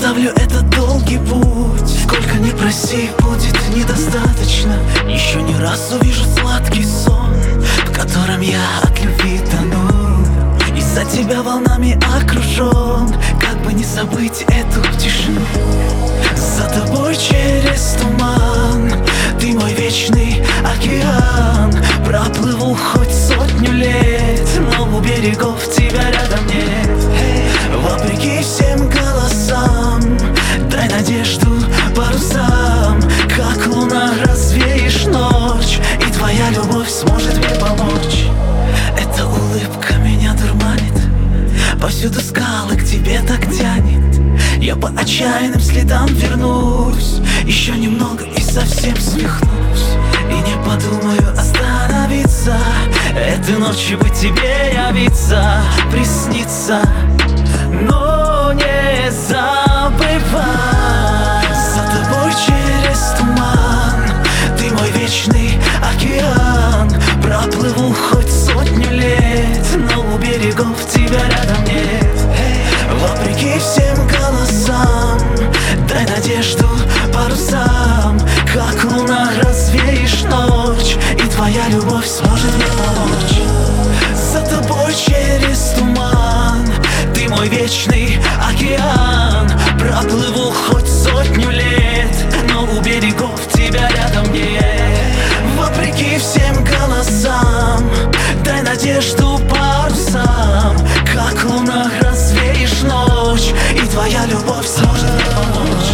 оставлю этот долгий путь. Сколько ни проси, будет недостаточно. Еще не раз увижу сладкий сон, в котором я от любви тону. Из-за тебя волнами окружен, как бы не забыть эту тишину. За тобой через туман, ты мой вечный океан. Проплыву хоть 100 лет, но у берегов тебя рядом нет. Вопреки всем голосам, дай надежду парусам. Как луна развеешь ночь, и твоя любовь сможет мне помочь. Эта улыбка меня дурманит, повсюду скалы к тебе так тянет. Я по отчаянным следам вернусь, еще немного и совсем свихнусь. И не подумаю остановиться, этой ночью бы тебе явиться, присниться. Но не забывай, за тобой через туман, ты мой вечный океан. Проплыву хоть 100 лет, но у берегов тебя рядом нет. Вопреки всем голосам, дай надежду парусам. Как луна развеешь ночь, и твоя любовь сможет мне помочь. За тобой через туман, ты мой вечный океан. Проплыву хоть 100 лет, но у берегов тебя рядом нет. Вопреки всем голосам, дай надежду парусам. Как луна развеешь ночь, и твоя любовь сможет мне помочь.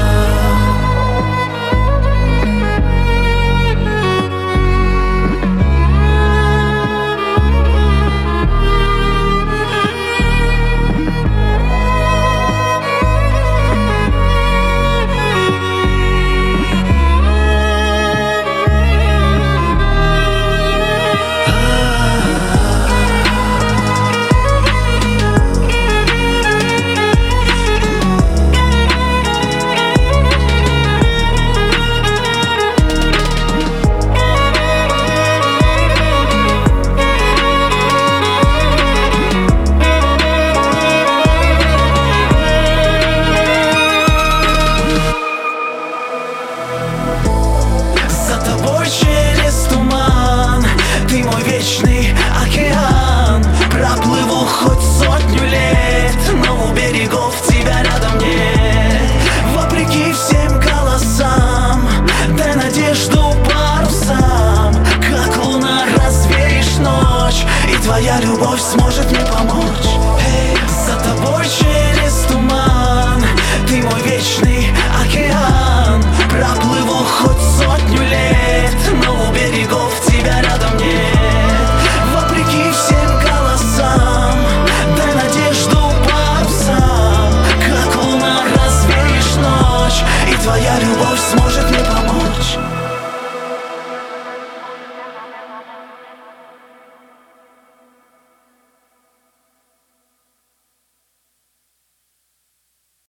Вечный океан. Проплыву хоть 100 лет, но у берегов тебя рядом нет. Вопреки всем голосам, дай надежду парусам. Как луна развеешь ночь, и твоя любовь сможет мне помочь.